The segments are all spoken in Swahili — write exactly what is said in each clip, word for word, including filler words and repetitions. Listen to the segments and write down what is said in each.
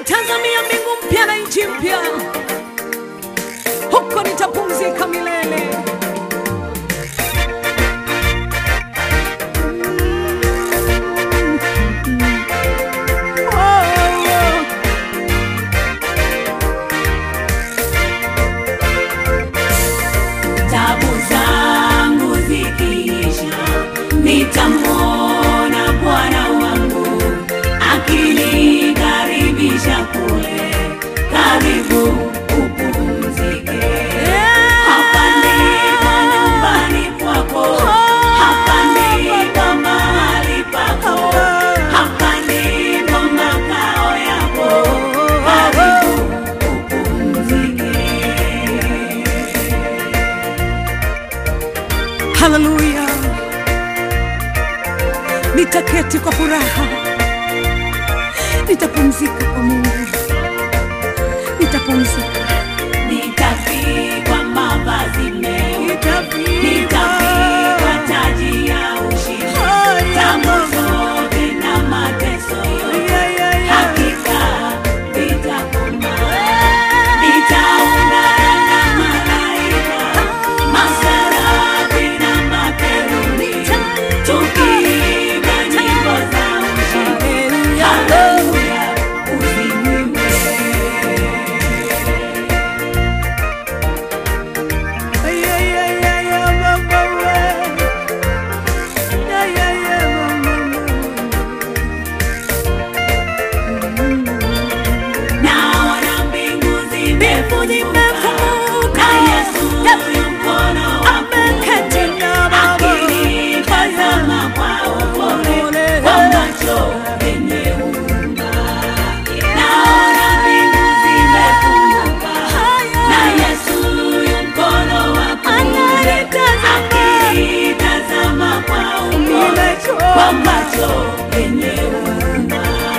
Nitazamia mbingu mpya na nchi mpya, huko nitapumzika milele. Tabu zangu zikiisha, nitamwona Bwana wangu akinikaribisha kule, karibu upumzike. Hapa ndipo nyumbani kwako, hapa ndipo mahali pako, hapa ndipo makao yako, karibu upumzike. Hallelujah. Nitaketi kwa furaha, nitapumzika kwa Mungu, nitapumzika. Nitavikwa mavazi meupe, nitavikwa taji ya ushindi, tabu zote na mateso yote hakika vitakoma. Nitaungana na malaika, maserafi na makerubi, tukiimba nyimbo za ushindi. Haleluya, usifiwe. Naona mbingu zimefunguka, na Yesu yu mkono wa kuume, akinitazama kwa upole, kwa macho yenye huruma. Naona mbingu zimefunguka, na Yesu yu mkono wa kuume, akinitazama kwa upole, kwa macho yenye huruma.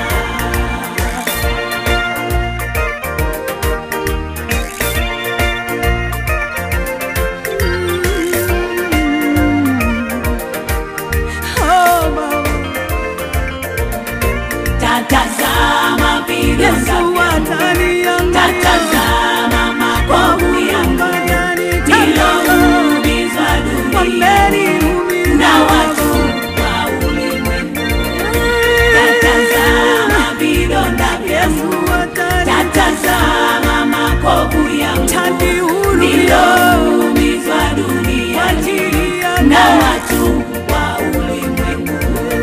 Tatazama vidonda vyangu, tatazama makovu yangu, niloumizwa duniani na watu wa ulimwengu. Tatazama vidonda vyangu, tatazama makovu yangu, niloumizwa duniani na watu wa ulimwengu.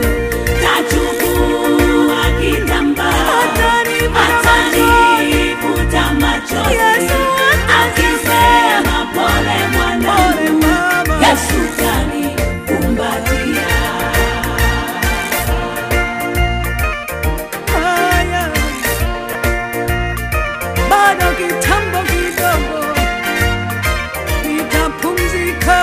Tachukua kitambaa, atanifuta machozi, akisema pole mwanangu, Yesu kanikumbatia. Bado kitambo kidogo nitapumzika.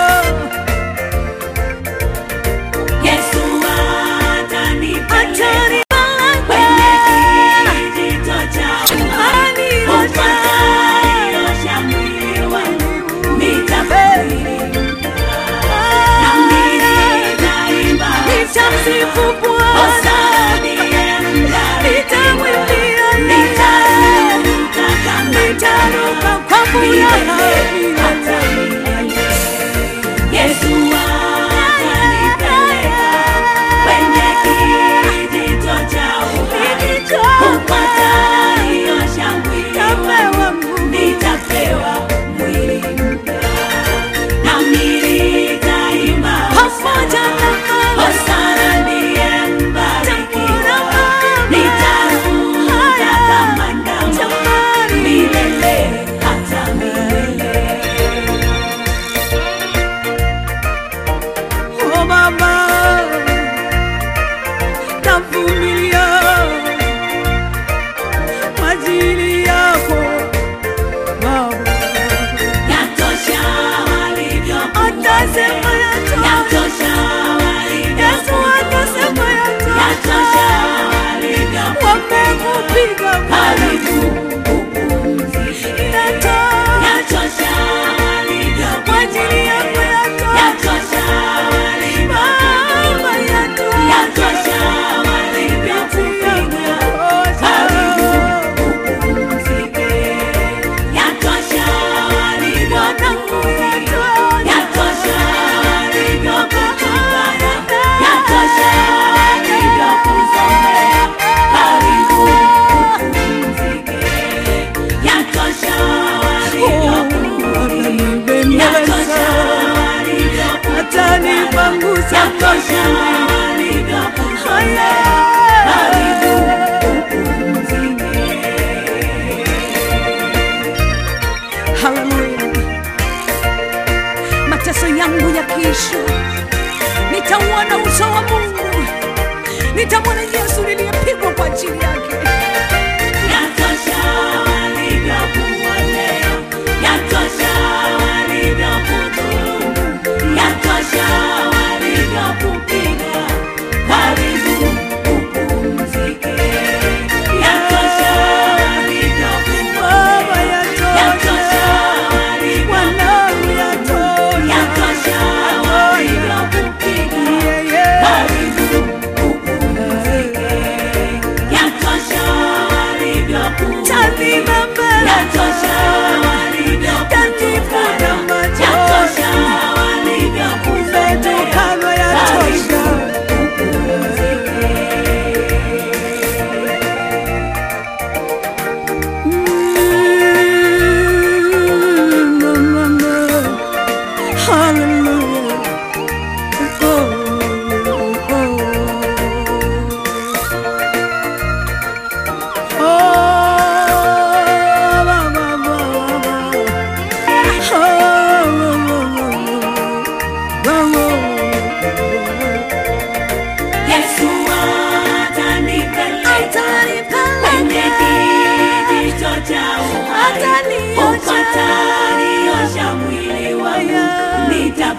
Yesu atanipeleka kwenye kijito cha uhai, upataniosha mwili wangu, nitafurika nami nitaimba, Nitamsifu Bwana, Hosana ndiye mbariki, nitamwimbia yeye, nitaruka kama nitaruka kwa furaha milele hata milele. Yesu atanipeleka kwenye kijito cha uhai, upataniosha mwili wangu, nitapewa mwili mpya, nami nitaimba pamoja na Hosana ndiye mbarikiwa, nitaruka kama ndama milele hata milele.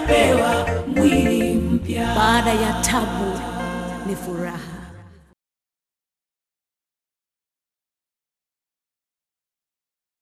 nitapewa mwili mpya. Baada ya tabu ni furaha.